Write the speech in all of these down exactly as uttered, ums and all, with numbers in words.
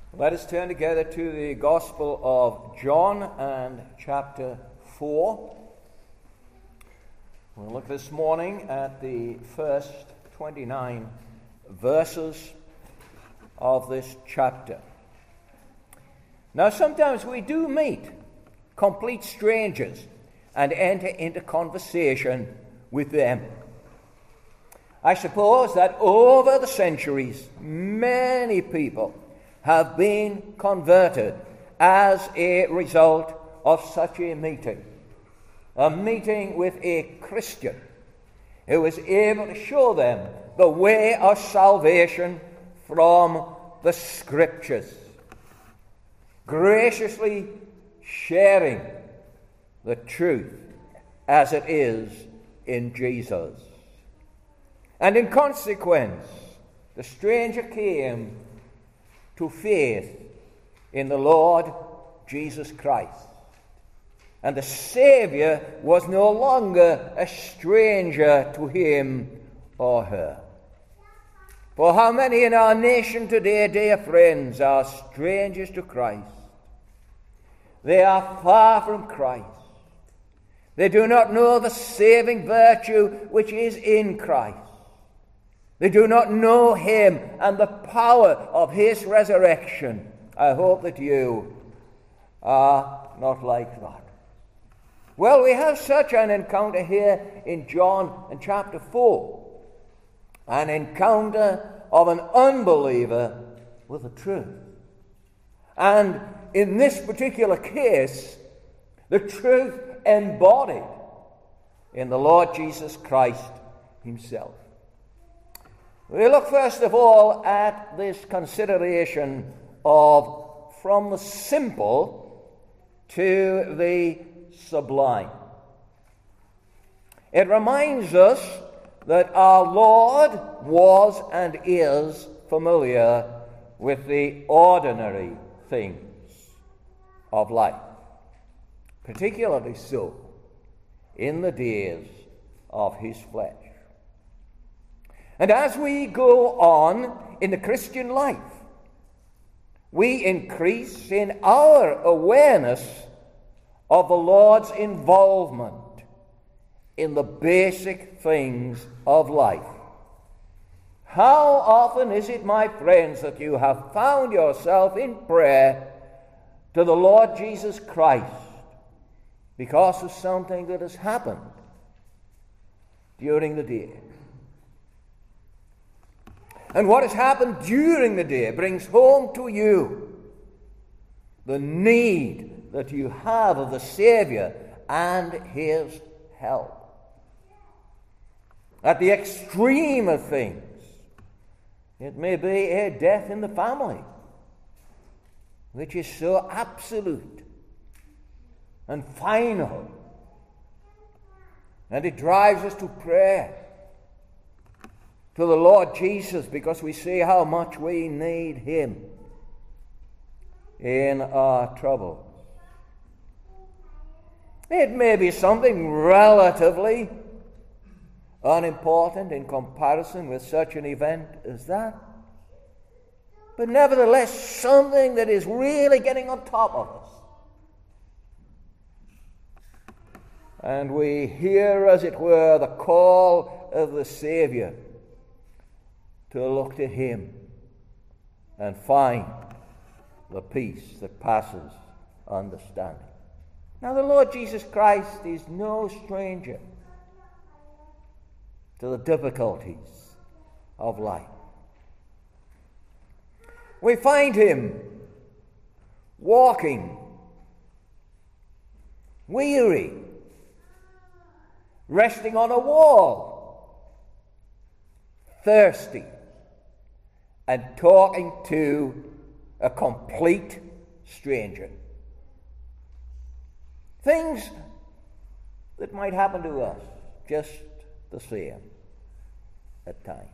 Let us turn together to the Gospel of John and chapter four. We'll look this morning at the first twenty-nine verses of this chapter. Now, sometimes we do meet complete strangers and enter into conversation with them. I suppose that over the centuries, many people have been converted as a result of such a meeting. A meeting with a Christian who was able to show them the way of salvation from the Scriptures, graciously sharing the truth as it is in Jesus. And in consequence, the stranger came to faith in the Lord Jesus Christ. And the Savior was no longer a stranger to him or her. For how many in our nation today, dear friends, are strangers to Christ? They are far from Christ. They do not know the saving virtue which is in Christ. They do not know him and the power of his resurrection. I hope that you are not like that. Well, we have such an encounter here in John in chapter four. An encounter of an unbeliever with the truth. And in this particular case, the truth embodied in the Lord Jesus Christ himself. We look first of all at this consideration of from the simple to the sublime. It reminds us that our Lord was and is familiar with the ordinary things of life, particularly so in the days of his flesh. And as we go on in the Christian life, we increase in our awareness of the Lord's involvement in the basic things of life. How often is it, my friends, that you have found yourself in prayer to the Lord Jesus Christ because of something that has happened during the day? And what has happened during the day brings home to you the need that you have of the Savior and his help. At the extreme of things, it may be a death in the family, which is so absolute and final, and it drives us to prayer to the Lord Jesus, because we see how much we need him in our trouble. It may be something relatively unimportant in comparison with such an event as that, but nevertheless something that is really getting on top of us. And we hear, as it were, the call of the Savior to look to him and find the peace that passes understanding. Now, the Lord Jesus Christ is no stranger to the difficulties of life. We find him walking, weary, resting on a wall, thirsty, and talking to a complete stranger. Things that might happen to us just the same at times.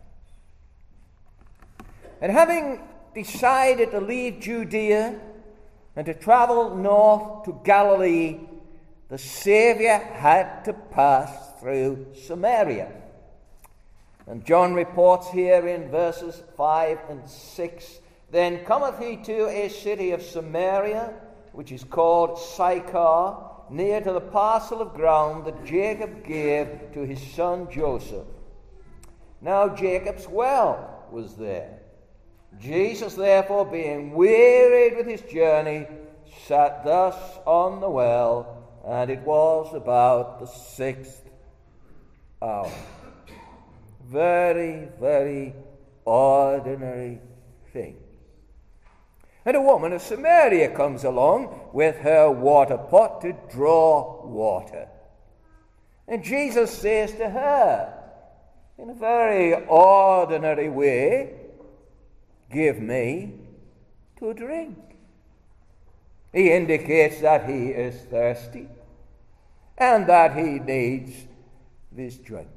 And having decided to leave Judea and to travel north to Galilee, the Savior had to pass through Samaria. And John reports here in verses five and six Then cometh he to a city of Samaria, which is called Sychar, near to the parcel of ground that Jacob gave to his son Joseph. Now Jacob's well was there. Jesus, therefore, being wearied with his journey, sat thus on the well, and it was about the sixth hour. Very, very ordinary thing. And a woman of Samaria comes along with her water pot to draw water. And Jesus says to her, in a very ordinary way, "Give me to drink." He indicates that he is thirsty and that he needs this drink.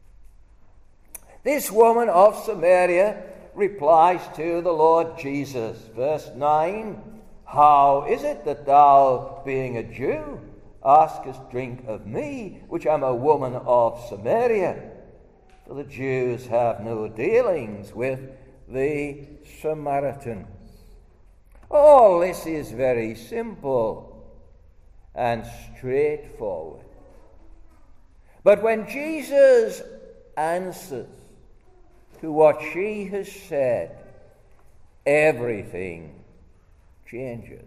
This woman of Samaria replies to the Lord Jesus. Verse nine, "How is it that thou, being a Jew, askest drink of me, which am a woman of Samaria? For the Jews have no dealings with the Samaritans." All this is very simple and straightforward. But when Jesus answers to what she has said, everything changes.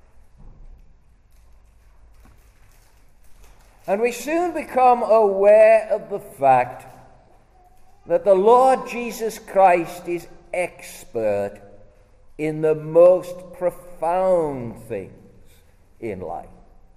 And we soon become aware of the fact that the Lord Jesus Christ is expert in the most profound things in life.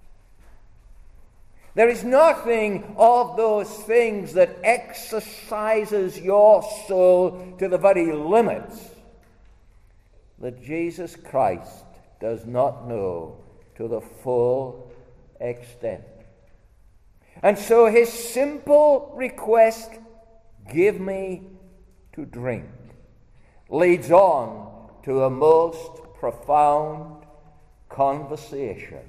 There is nothing of those things that exercises your soul to the very limits that Jesus Christ does not know to the full extent. And so his simple request, "Give me to drink," leads on to a most profound conversation.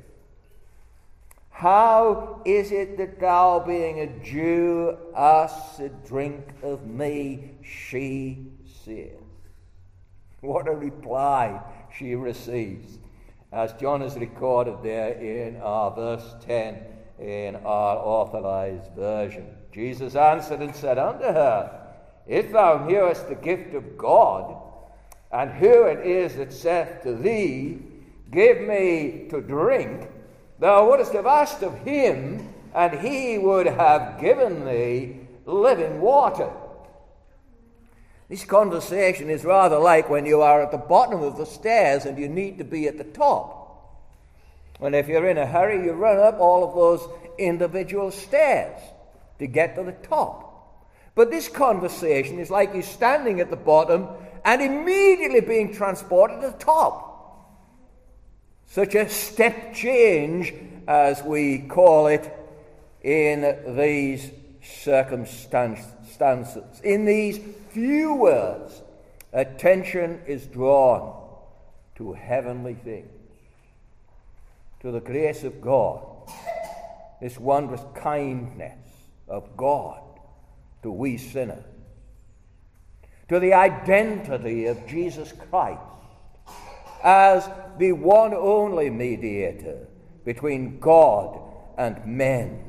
"How is it that thou, being a Jew, askest a drink of me?" she says. What a reply she receives, as John has recorded there in our verse ten in our authorized version. "Jesus answered and said unto her, If thou knewest the gift of God, and who it is that saith to thee, Give me to drink, thou wouldst have asked of him, and he would have given thee living water." This conversation is rather like when you are at the bottom of the stairs and you need to be at the top. And if you're in a hurry, you run up all of those individual stairs to get to the top. But this conversation is like you standing at the bottom and immediately being transported to the top. Such a step change, as we call it, in these circumstances. In these few words, attention is drawn to heavenly things, to the grace of God, this wondrous kindness of God to we sinners, to the identity of Jesus Christ as the one only mediator between God and men.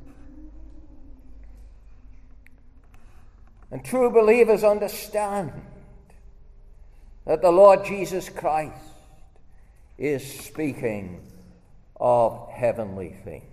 And true believers understand that the Lord Jesus Christ is speaking of heavenly things.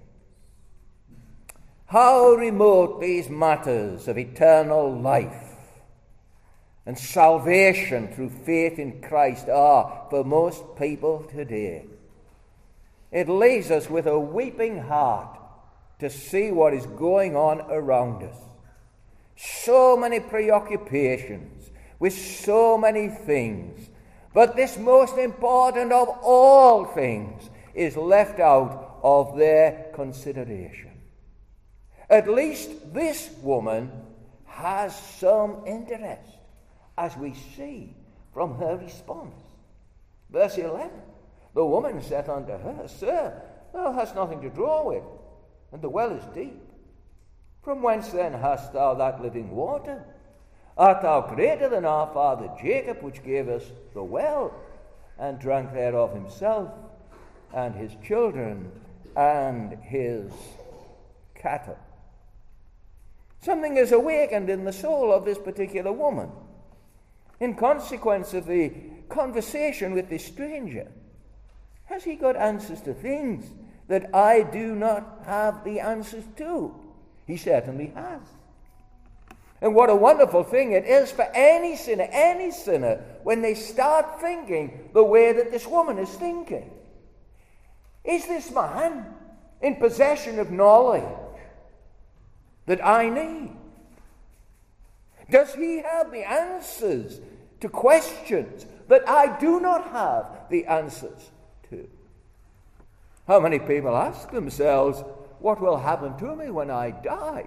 How remote these matters of eternal life and salvation through faith in Christ are for most people today. It leaves us with a weeping heart to see what is going on around us. So many preoccupations with so many things, but this most important of all things is left out of their consideration. At least this woman has some interest, as we see from her response. Verse eleven, "The woman saith unto her, Sir, thou hast nothing to draw with, and the well is deep. From whence then hast thou that living water? Art thou greater than our father Jacob, which gave us the well, and drank thereof himself, and his children, and his cattle? Something is awakened in the soul of this particular woman in consequence of the conversation with this stranger. Has he got answers to things that I do not have the answers to? He certainly has. And what a wonderful thing it is for any sinner, any sinner, when they start thinking the way that this woman is thinking. Is this man in possession of knowledge that I need? Does he have the answers to questions that I do not have the answers to? How many people ask themselves, what will happen to me when I die?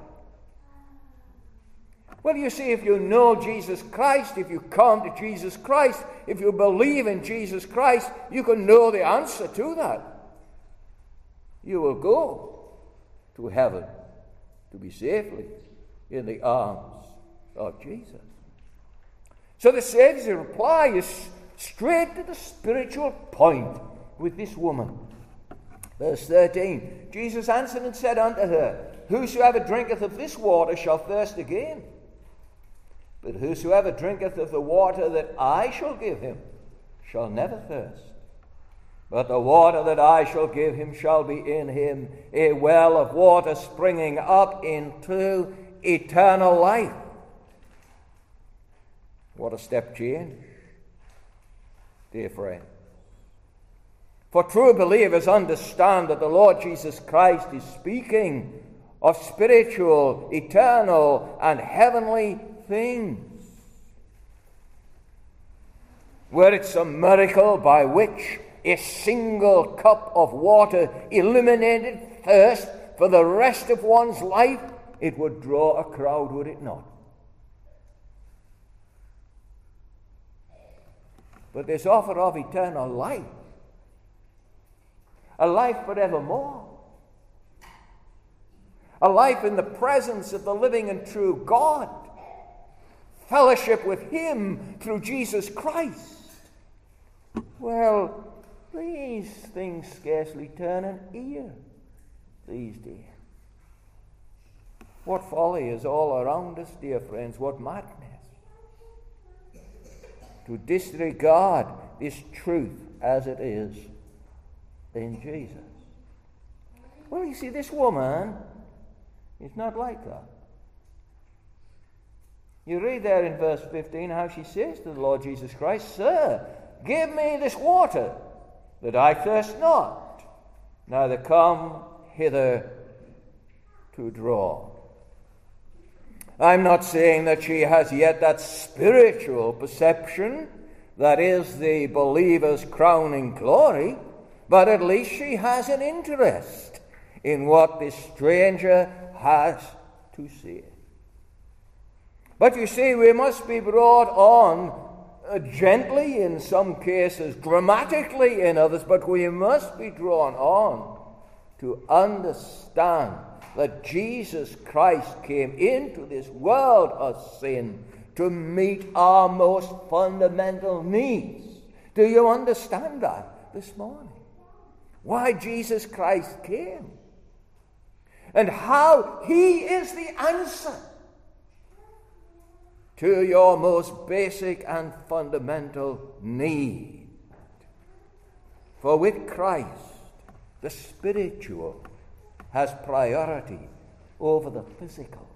Well, you see, if you know Jesus Christ, if you come to Jesus Christ, if you believe in Jesus Christ, you can know the answer to that. You will go to heaven to be safely in the arms of Jesus. So the Saviour's reply is straight to the spiritual point with this woman. Verse thirteen, Jesus answered and said unto her, Whosoever drinketh of this water shall thirst again. But whosoever drinketh of the water that I shall give him shall never thirst. But the water that I shall give him shall be in him a well of water springing up into eternal life. What a step change, dear friend. For true believers understand that the Lord Jesus Christ is speaking of spiritual, eternal, and heavenly things. Were it some miracle by which a single cup of water eliminated thirst for the rest of one's life, it would draw a crowd, would it not? But this offer of eternal life, a life forevermore, a life in the presence of the living and true God, fellowship with him through Jesus Christ. Well, these things scarcely turn an ear these days. What folly is all around us, dear friends, what madness. To disregard this truth as it is in Jesus. Well, you see, this woman is not like that. You read there in verse fifteen how she says to the Lord Jesus Christ, Sir, give me this water, that I thirst not, neither come hither to draw. I'm not saying that she has yet that spiritual perception that is the believer's crowning glory, but at least she has an interest in what this stranger has to say. But you see, we must be brought on uh, gently in some cases, dramatically in others, but we must be drawn on to understand that Jesus Christ came into this world of sin to meet our most fundamental needs. Do you understand that this morning? Why Jesus Christ came? And how he is the answer to your most basic and fundamental need. For with Christ, the spiritual has priority over the physical.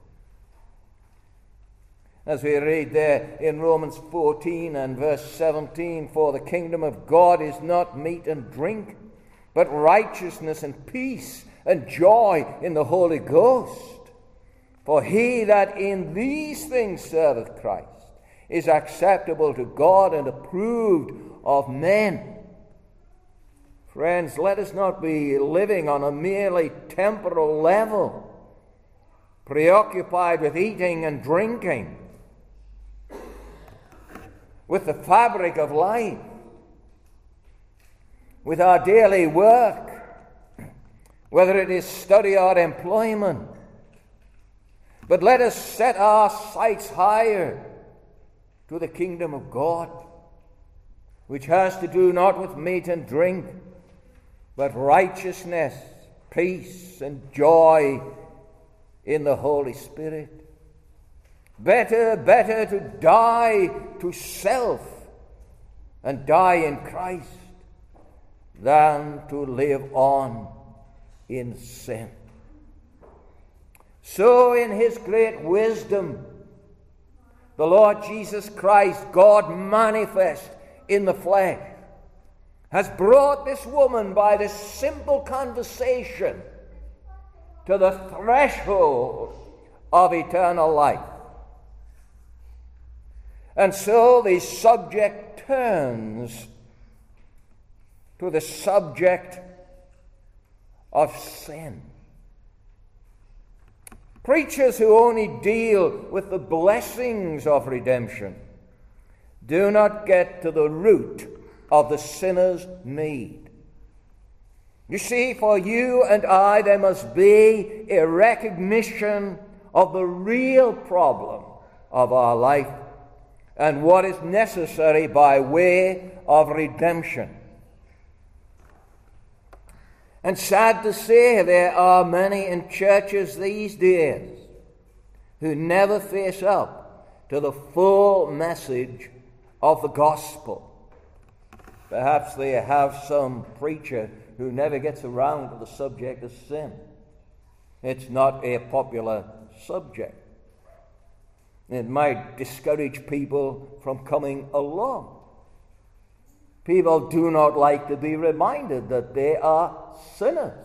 As we read there in Romans fourteen and verse seventeen, for the kingdom of God is not meat and drink, but righteousness and peace and joy in the Holy Ghost. For he that in these things serveth Christ is acceptable to God and approved of men. Friends, let us not be living on a merely temporal level, preoccupied with eating and drinking, with the fabric of life, with our daily work, whether it is study or employment. But let us set our sights higher to the kingdom of God, which has to do not with meat and drink, but righteousness, peace, and joy in the Holy Spirit. Better, better to die to self and die in Christ than to live on in sin. So in his great wisdom, the Lord Jesus Christ, God manifest in the flesh, has brought this woman by this simple conversation to the threshold of eternal life. And so the subject turns to the subject of sin. Preachers who only deal with the blessings of redemption do not get to the root of the sinner's need. You see, for you and I, there must be a recognition of the real problem of our life and what is necessary by way of redemption. And sad to say, there are many in churches these days who never face up to the full message of the gospel. Perhaps they have some preacher who never gets around to the subject of sin. It's not a popular subject. It might discourage people from coming along. People do not like to be reminded that they are sinners,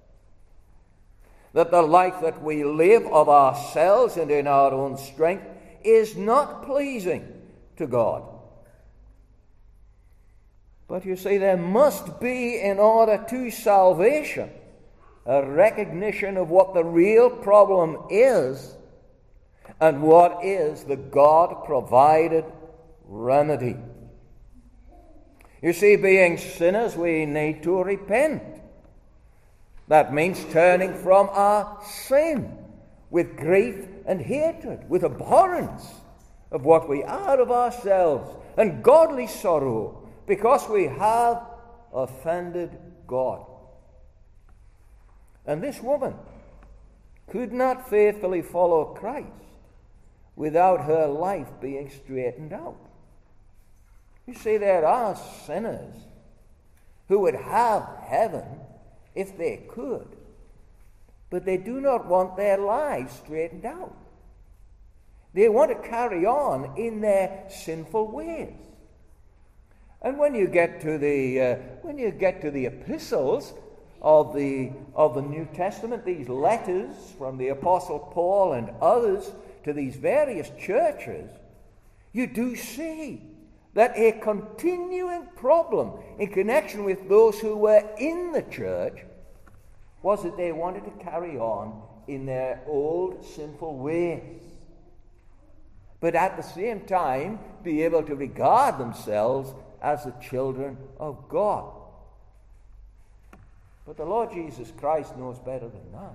that the life that we live of ourselves and in our own strength is not pleasing to God. But you see, there must be, in order to salvation, a recognition of what the real problem is and what is the God-provided remedy. You see, being sinners, we need to repent. That means turning from our sin with grief and hatred, with abhorrence of what we are of ourselves, and godly sorrow, because we have offended God. And this woman could not faithfully follow Christ without her life being straightened out. You see, there are sinners who would have heaven if they could, but they do not want their lives straightened out. They want to carry on in their sinful ways. And when you get to the uh, when you get to the epistles of the of the New Testament, these letters from the Apostle Paul and others to these various churches, you do see that a continuing problem in connection with those who were in the church was that they wanted to carry on in their old sinful ways, but at the same time be able to regard themselves as the children of God. But the Lord Jesus Christ knows better than that.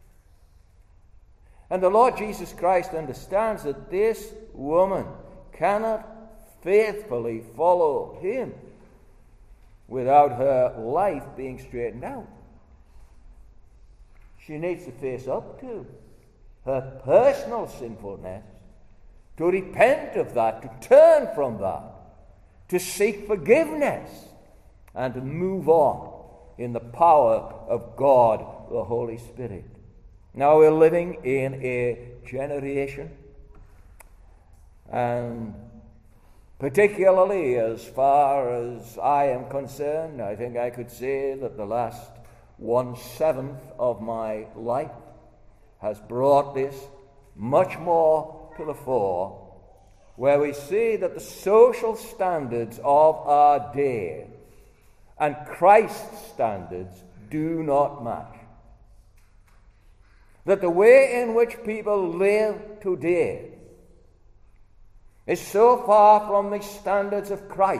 And the Lord Jesus Christ understands that this woman cannot faithfully follow him without her life being straightened out. She needs to face up to her personal sinfulness, to repent of that, to turn from that, to seek forgiveness, and to move on in the power of God, the Holy Spirit. Now we're living in a generation, and particularly as far as I am concerned, I think I could say that the last one-seventh of my life has brought this much more to the fore, where we see that the social standards of our day and Christ's standards do not match. That the way in which people live today is so far from the standards of Christ.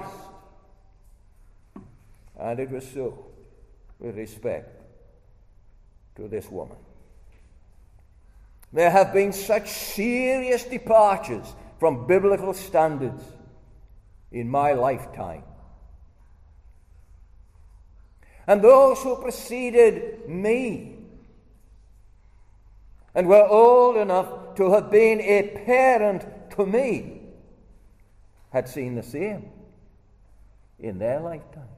And it was so with respect to this woman. There have been such serious departures from biblical standards in my lifetime. And those who preceded me and were old enough to have been a parent to me had seen the same in their lifetime.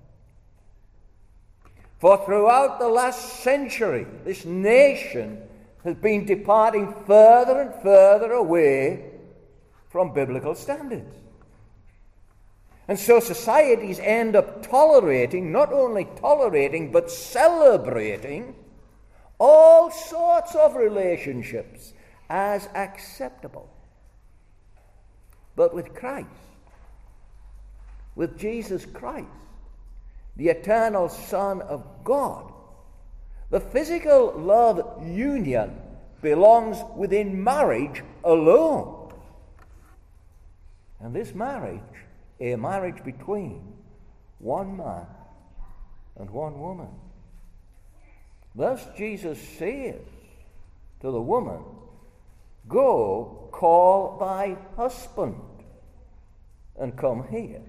For throughout the last century, this nation has been departing further and further away from biblical standards. And so societies end up tolerating, not only tolerating, but celebrating all sorts of relationships as acceptable. But with Christ, with Jesus Christ, the eternal Son of God, the physical love union belongs within marriage alone. And this marriage, a marriage between one man and one woman. Thus Jesus says to the woman, "Go, call thy husband, and come here."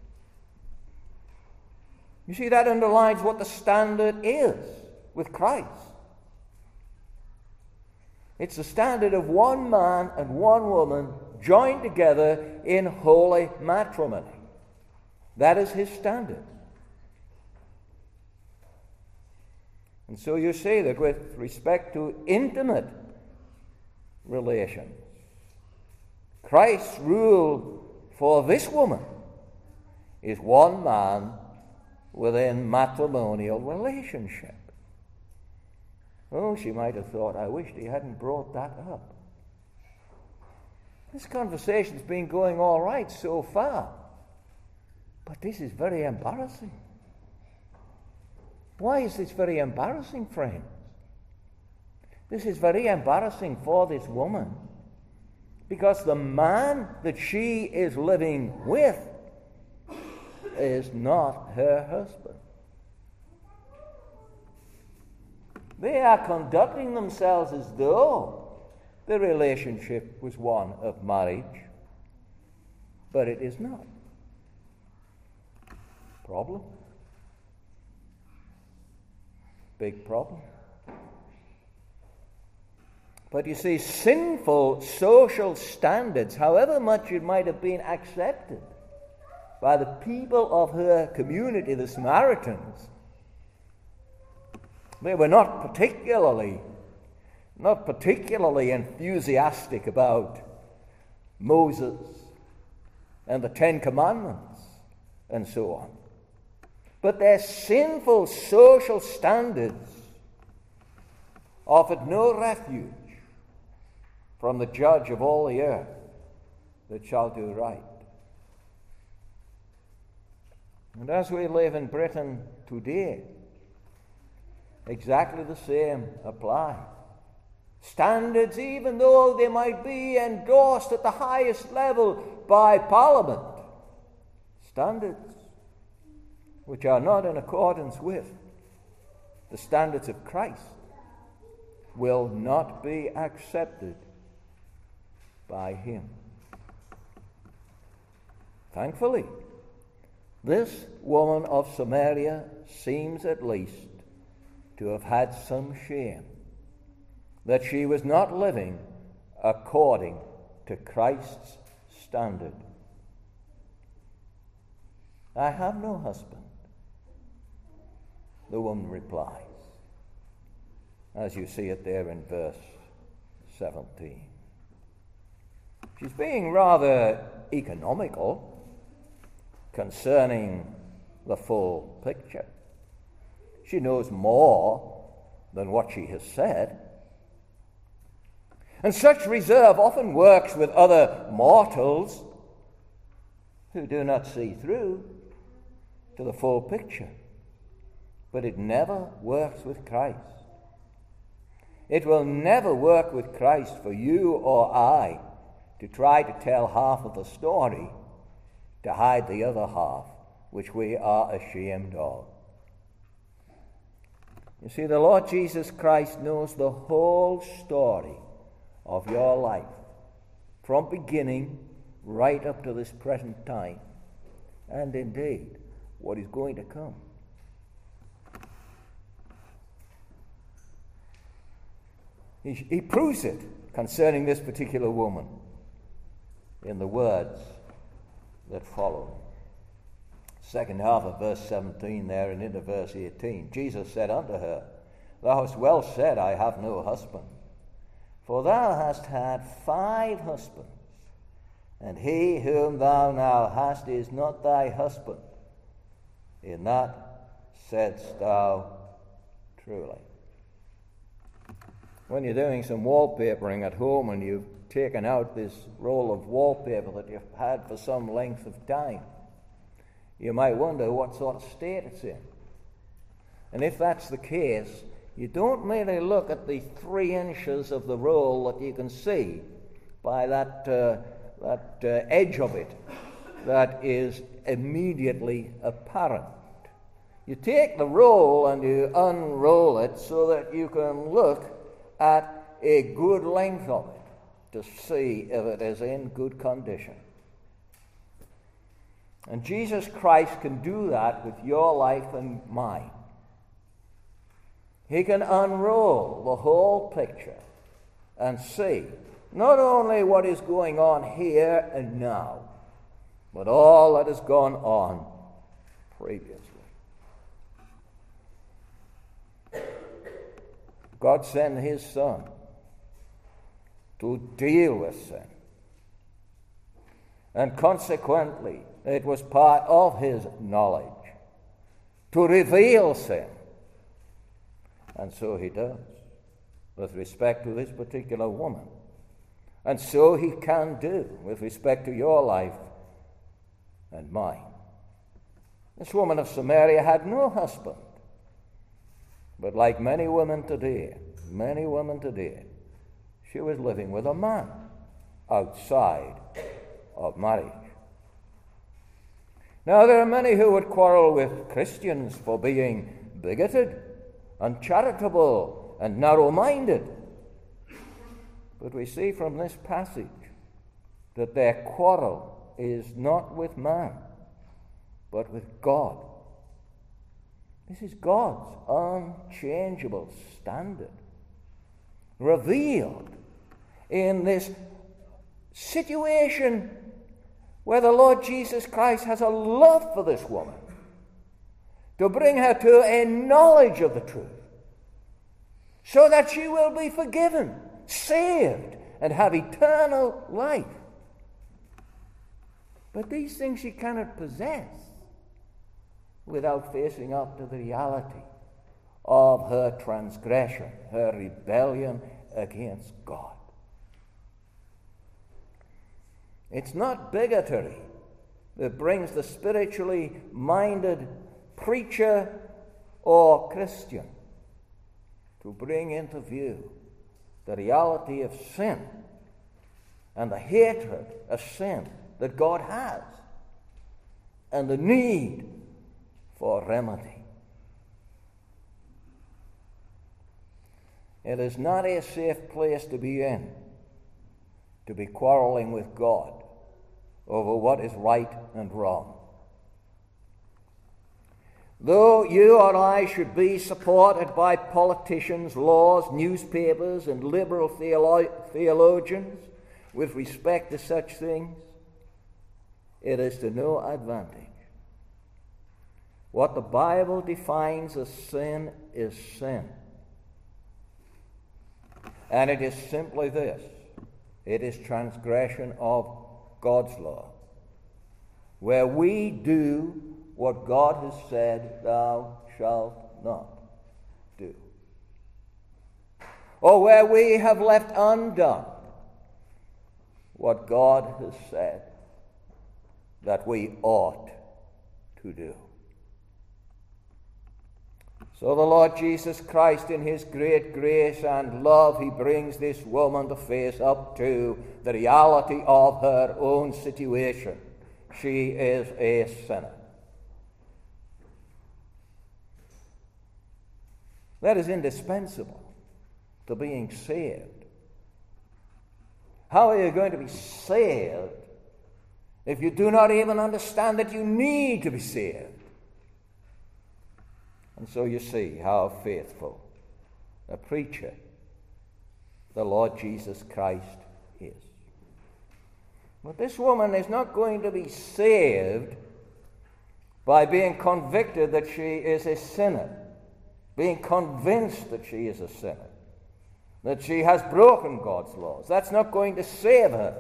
You see, that underlines what the standard is with Christ. It's the standard of one man and one woman joined together in holy matrimony. That is his standard. And so you see that with respect to intimate relations, Christ's rule for this woman is one man within matrimonial relationship. Oh, she might have thought, I wished he hadn't brought that up. This conversation's been going all right so far, but this is very embarrassing. Why is this very embarrassing, friends? This is very embarrassing for this woman because the man that she is living with is not her husband. They are conducting themselves as though the relationship was one of marriage, but it is not. Problem? Big problem. But you see, sinful social standards, however much it might have been accepted by the people of her community, the Samaritans, they were not particularly, not particularly enthusiastic about Moses and the Ten Commandments and so on. But their sinful social standards offered no refuge from the judge of all the earth that shall do right. And as we live in Britain today, exactly the same apply. Standards, even though they might be endorsed at the highest level by Parliament, standards which are not in accordance with the standards of Christ will not be accepted by him. Thankfully, this woman of Samaria seems at least to have had some shame that she was not living according to Christ's standard. I have no husband, the woman replies, as you see it there in verse seventeen. She's being rather economical concerning the full picture. She knows more than what she has said. And such reserve often works with other mortals who do not see through to the full picture. But it never works with Christ. It will never work with Christ for you or I to try to tell half of the story to hide the other half, which we are ashamed of. You see, the Lord Jesus Christ knows the whole story of your life, from beginning right up to this present time, and indeed what is going to come. He, he proves it concerning this particular woman in the words that follow. Second half of verse seventeen there and into verse eighteen. Jesus said unto her, Thou hast well said, I have no husband. For thou hast had five husbands, and he whom thou now hast is not thy husband. In that saidst thou truly. When you're doing some wallpapering at home and you've taken out this roll of wallpaper that you've had for some length of time, you might wonder what sort of state it's in. And if that's the case, you don't merely look at the three inches of the roll that you can see by that, uh, that uh, edge of it that is immediately apparent. You take the roll and you unroll it so that you can look at a good length of it to see if it is in good condition. And Jesus Christ can do that with your life and mine. He can unroll the whole picture and see not only what is going on here and now, but all that has gone on previously. God sent his Son to deal with sin. And consequently, it was part of his knowledge to reveal sin. And so he does, with respect to this particular woman. And so he can do with respect to your life and mine. This woman of Samaria had no husband. But like many women today, many women today, she was living with a man outside of marriage. Now, there are many who would quarrel with Christians for being bigoted, uncharitable, and narrow-minded. But we see from this passage that their quarrel is not with man, but with God. This is God's unchangeable standard, revealed in this situation where the Lord Jesus Christ has a love for this woman, to bring her to a knowledge of the truth, so that she will be forgiven, saved, and have eternal life. But these things she cannot possess without facing up to the reality of her transgression, her rebellion against God. It's not bigotry that brings the spiritually minded preacher or Christian to bring into view the reality of sin and the hatred of sin that God has and the need for remedy. It is not a safe place to be in, to be quarreling with God over what is right and wrong. Though you or I should be supported by politicians, laws, newspapers, and liberal theolo- theologians with respect to such things, it is to no advantage. What the Bible defines as sin is sin. And it is simply this: it is transgression of God's law, where we do what God has said, thou shalt not do. Or where we have left undone what God has said that we ought to do. So the Lord Jesus Christ, in his great grace and love, he brings this woman to face up to the reality of her own situation. She is a sinner. That is indispensable to being saved. How are you going to be saved if you do not even understand that you need to be saved. And so you see how faithful a preacher the Lord Jesus Christ is. But this woman is not going to be saved by being convicted that she is a sinner, being convinced that she is a sinner, that she has broken God's laws. That's not going to save her.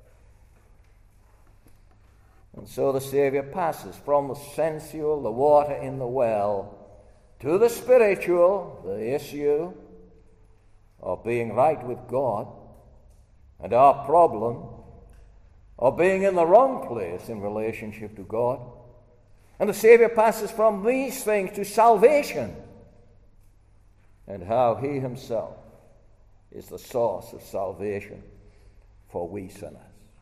And so the Savior passes from the sensual, the water in the well, to the spiritual, the issue of being right with God, and our problem of being in the wrong place in relationship to God. And the Savior passes from these things to salvation, and how he himself is the source of salvation for we sinners.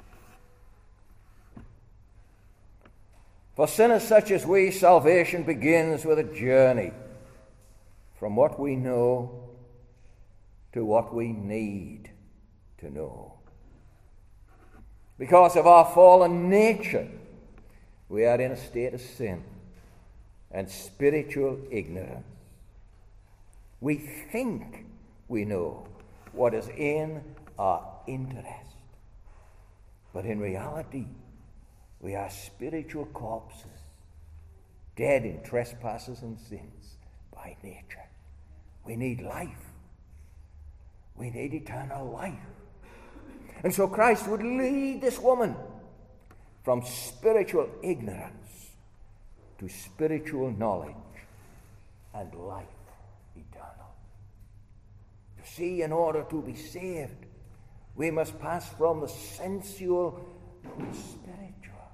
For sinners such as we, salvation begins with a journey from what we know to what we need to know. Because of our fallen nature, we are in a state of sin and spiritual ignorance. We think we know what is in our interest, but in reality, we are spiritual corpses, dead in trespasses and sins by nature. We need life. We need eternal life. And so Christ would lead this woman from spiritual ignorance to spiritual knowledge and life eternal. You see, in order to be saved, we must pass from the sensual to the spiritual.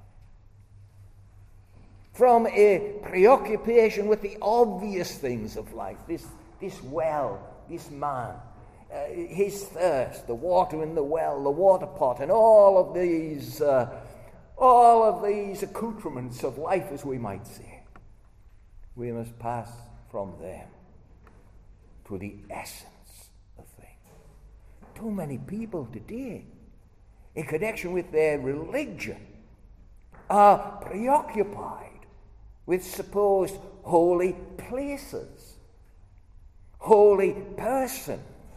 From a preoccupation with the obvious things of life, this, this well, this man, uh, his thirst, the water in the well, the water pot, and all of these, uh, all of these accoutrements of life, as we might say. We must pass from them to the essence of things. Too many people today, in connection with their religion, are preoccupied with supposed holy places, holy persons,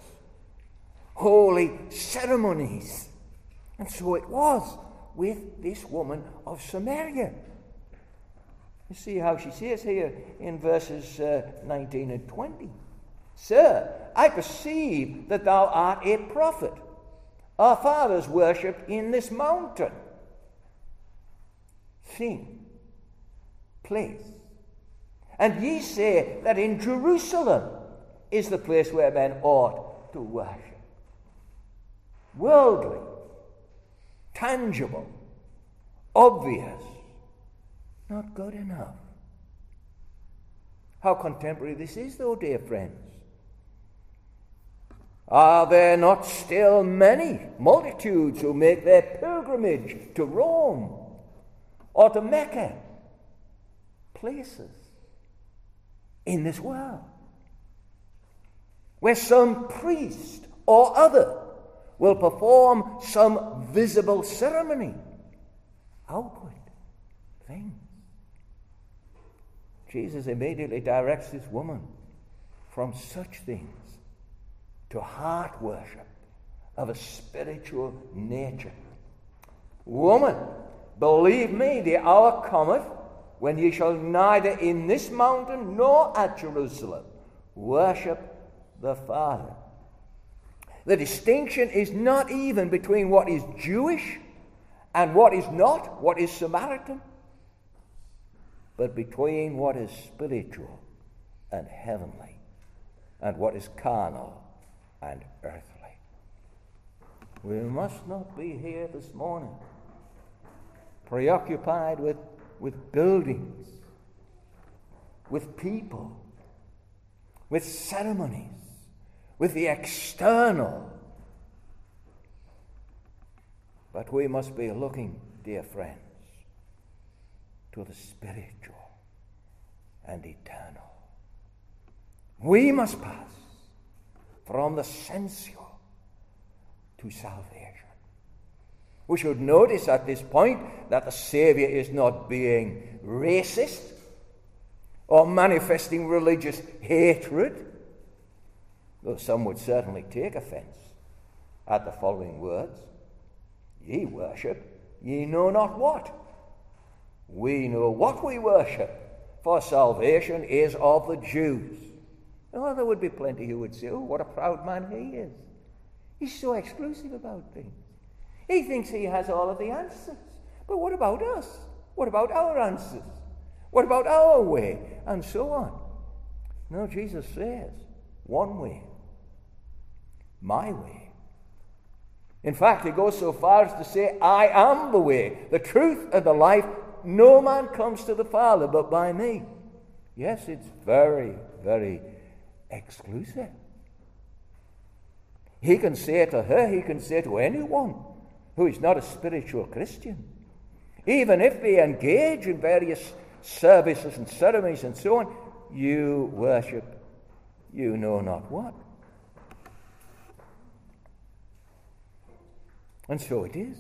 holy ceremonies. And so it was with this woman of Samaria. You see how she says here in verses uh, nineteen and twenty. Sir, I perceive that thou art a prophet. Our fathers worshipped in this mountain. Thing, place. And ye say that in Jerusalem is the place where men ought to worship. Worldly, tangible, obvious, not good enough. How contemporary this is, though, dear friends. Are there not still many multitudes who make their pilgrimage to Rome or to Mecca? Places in this world where some priest or other will perform some visible ceremony, outward things. Jesus immediately directs this woman from such things to heart worship of a spiritual nature. Woman, believe me, the hour cometh when ye shall neither in this mountain nor at Jerusalem worship the Father. The distinction is not even between what is Jewish and what is not, what is Samaritan, but between what is spiritual and heavenly and what is carnal and earthly. We must not be here this morning preoccupied with, with buildings, with people, with ceremonies, with the external. But we must be looking, dear friends, to the spiritual and eternal. We must pass from the sensual to salvation. We should notice at this point that the Saviour is not being racist or manifesting religious hatred, though some would certainly take offence at the following words: "Ye worship, ye know not what. We know what we worship, for salvation is of the Jews." Oh, there would be plenty who would say, "Oh, what a proud man he is. He's so exclusive about things. He thinks he has all of the answers. But what about us? What about our answers? What about our way?" And so on. No, Jesus says, one way. My way. In fact, he goes so far as to say, "I am the way, the truth, and the life. No man comes to the Father but by me." Yes, it's very, very exclusive. He can say to her, he can say to anyone who is not a spiritual Christian, even if they engage in various services and ceremonies and so on, "You worship, you know not what." And so it is.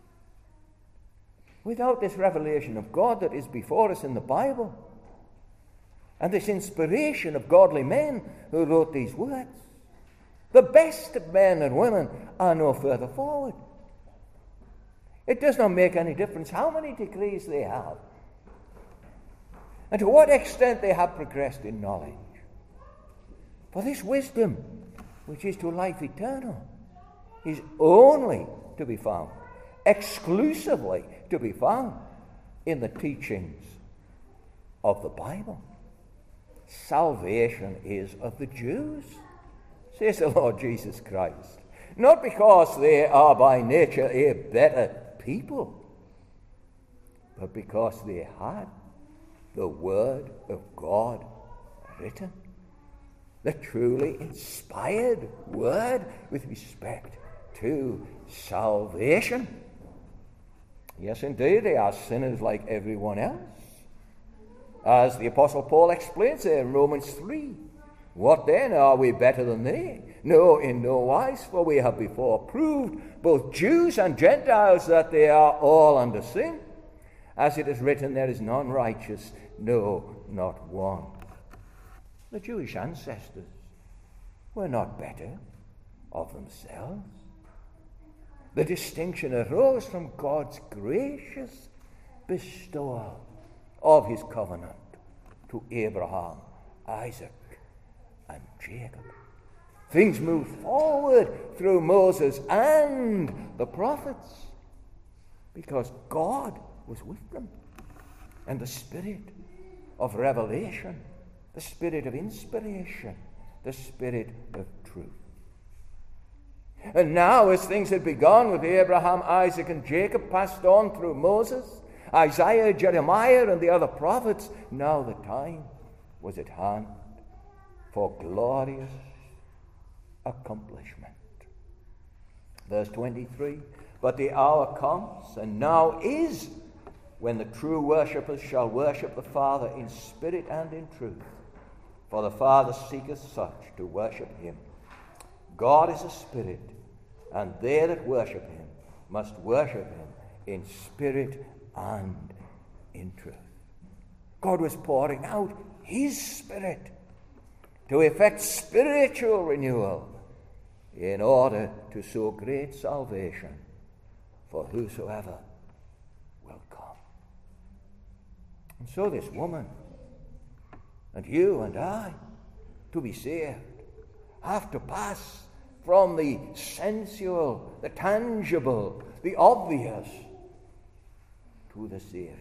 Without this revelation of God that is before us in the Bible, and this inspiration of godly men who wrote these words, the best of men and women are no further forward. It does not make any difference how many degrees they have and to what extent they have progressed in knowledge. For this wisdom, which is to life eternal, is only to be found, exclusively to be found, in the teachings of the Bible. Salvation is of the Jews, says the Lord Jesus Christ, not because they are by nature a better people, but because they had the Word of God written, the truly inspired Word with respect to salvation. Yes, indeed, they are sinners like everyone else. As the Apostle Paul explains there in Romans three, "What then? Are we better than they? No, in no wise, for we have before proved, both Jews and Gentiles, that they are all under sin. As it is written, there is none righteous, no, not one." The Jewish ancestors were not better of themselves. The distinction arose from God's gracious bestowal of his covenant to Abraham, Isaac, and Jacob. Things moved forward through Moses and the prophets because God was with them, and the spirit of revelation, the spirit of inspiration, the spirit of truth. And now, as things had begun with Abraham, Isaac, and Jacob, passed on through Moses, Isaiah, Jeremiah, and the other prophets, now the time was at hand for glorious accomplishment. Verse twenty-three, "But the hour comes, and now is, when the true worshippers shall worship the Father in spirit and in truth. For the Father seeketh such to worship him. God is a spirit, and they that worship him must worship him in spirit and in truth." God was pouring out his Spirit to effect spiritual renewal in order to sow great salvation for whosoever will come. And so this woman, and you and I, to be saved, have to pass from the sensual, the tangible, the obvious, to the Savior.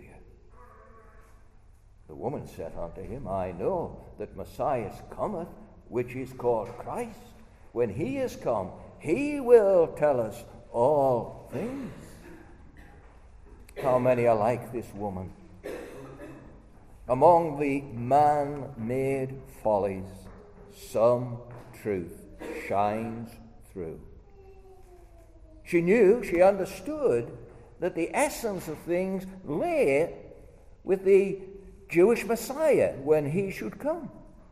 The woman said unto him, "I know that Messiah cometh, which is called Christ. When he is come, he will tell us all things." How many are like this woman? Among the man-made follies, some truth shines through. She knew, she understood that the essence of things lay with the Jewish Messiah when he should come.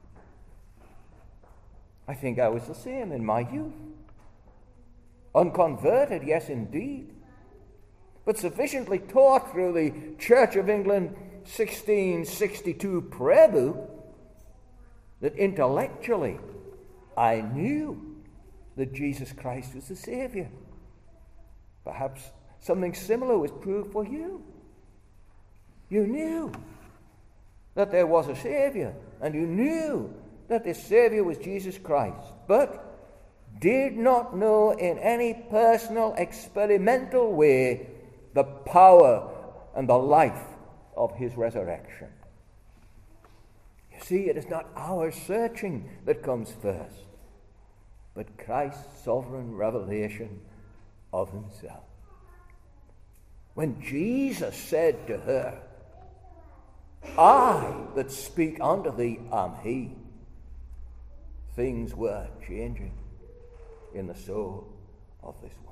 I think I was the same in my youth. Unconverted, yes indeed, but sufficiently taught through the Church of England sixteen sixty-two prayer book that intellectually I knew that Jesus Christ was the Savior. Perhaps something similar was true for you. You knew that there was a Savior, and you knew that this Savior was Jesus Christ, but did not know in any personal, experimental way the power and the life of his resurrection. You see, it is not our searching that comes first, but Christ's sovereign revelation of himself. When Jesus said to her, "I that speak unto thee am he," things were changing in the soul of this woman.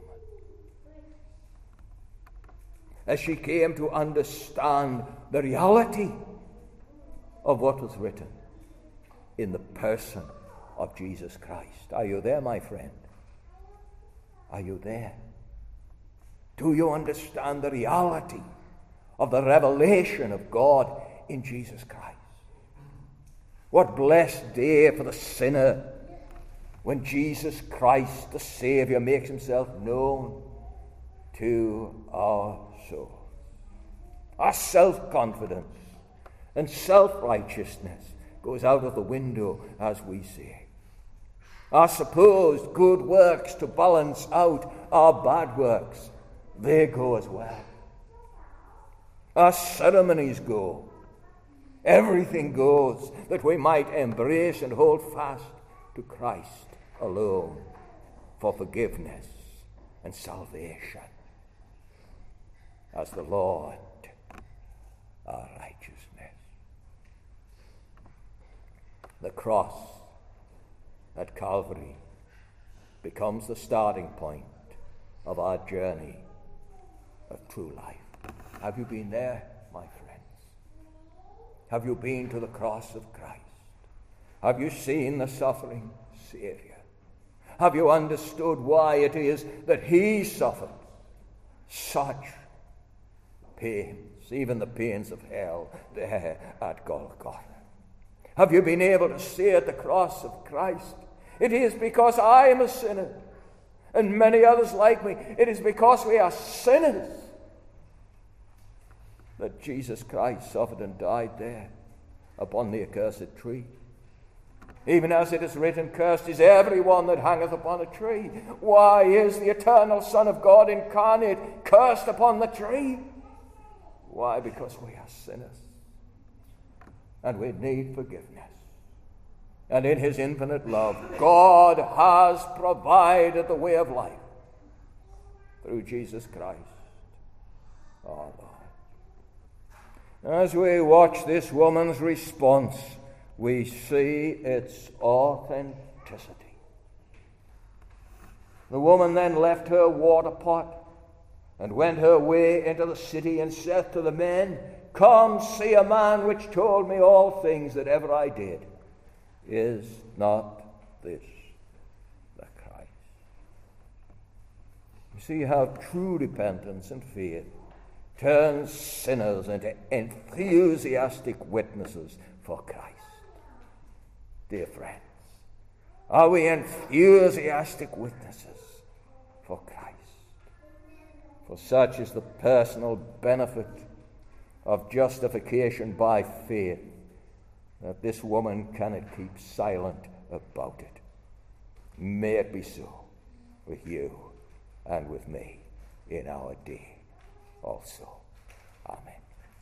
As she came to understand the reality of what was written in the person of Jesus Christ. Are you there, my friend? Are you there? Do you understand the reality of the revelation of God in Jesus Christ? What blessed day for the sinner when Jesus Christ, the Savior, makes himself known to our souls. Our self-confidence and self-righteousness goes out of the window as we say. Our supposed good works to balance out our bad works, they go as well. Our ceremonies go. Everything goes that we might embrace and hold fast to Christ alone for forgiveness and salvation as the Lord our righteousness. The cross at Calvary becomes the starting point of our journey of true life. Have you been there, my friends? Have you been to the cross of Christ? Have you seen the suffering Savior? Have you understood why it is that he suffered such pains, even the pains of hell there at Golgotha? Have you been able to say at the cross of Christ, "It is because I am a sinner, and many others like me, it is because we are sinners that Jesus Christ suffered and died there upon the accursed tree"? Even as it is written, "Cursed is everyone that hangeth upon a tree." Why is the eternal Son of God incarnate cursed upon the tree? Why? Because we are sinners, and we need forgiveness. And in his infinite love, God has provided the way of life through Jesus Christ, our Lord. As we watch this woman's response, we see its authenticity. The woman then left her water pot and went her way into the city and said to the men, "Come see a man which told me all things that ever I did. Is not this the Christ?" You see how true repentance and faith turns sinners into enthusiastic witnesses for Christ. Dear friends, are we enthusiastic witnesses for Christ? For such is the personal benefit of justification by faith, that this woman cannot keep silent about it. May it be so with you and with me in our day also. Amen.